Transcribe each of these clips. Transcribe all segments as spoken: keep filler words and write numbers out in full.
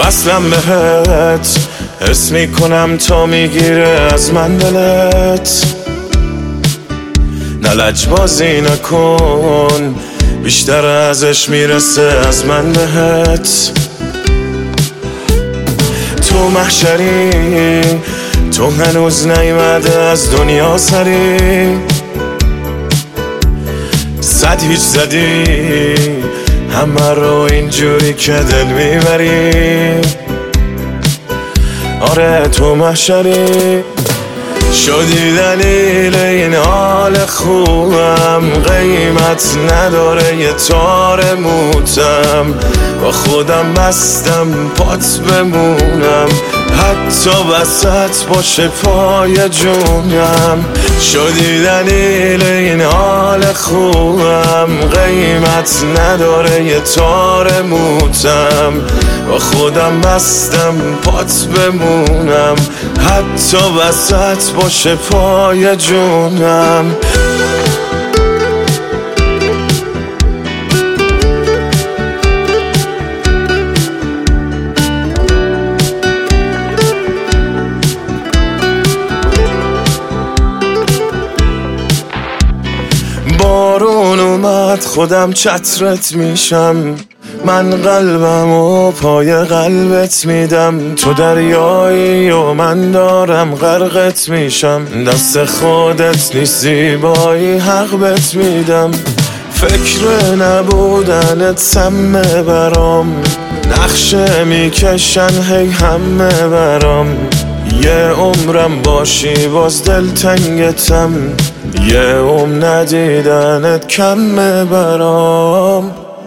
وصلم بهت، حس میکنم تا میگیره از من دلت. نه لجبازی نکن، بیشتر ازش میرسه از من بهت. تو محشری، تو هنوز نیومده از دنیا سری. صد هیچ زدی همه رو اینجوری که دل میبری. آره تو محشری، شدی دلیل این حال خوبم. قیمت نداره یه تار موتم، با خودم بستم پات بمونم، حتی وسط باشه پای جونم. شدی دلیل این حال خوبم، قیمت نداره یه تار موتم، با خودم بستم پات بمونم، حتی وسط باشه پای جونم. بارون اومد خودم چترت میشم، من قلبم و پای قلبت میدم. تو دریایی و من دارم غرقت میشم، دست خودت نیست زیبایی حق بت میدم. فکر نبودنت سمه برام، نقشه میکشن هی همه برام. یه عمرم باشی باز دلتنگتم، یه عمر ندیدنت کمه برام.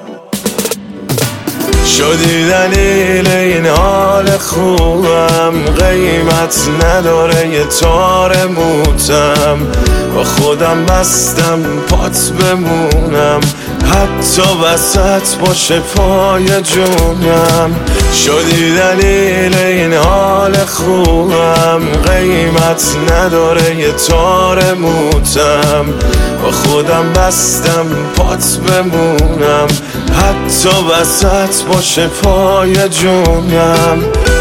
شدی دلیل این حال خوبم، قیمت نداره یه تار موتم، با خودم بستم پات بمونم، حتی وسط باشه پای جونم. شدی دلیل این حال خوبم، قیمت نداره یه تار موتم، با خودم بستم پات بمونم، حتی وسط باشه پای جونم.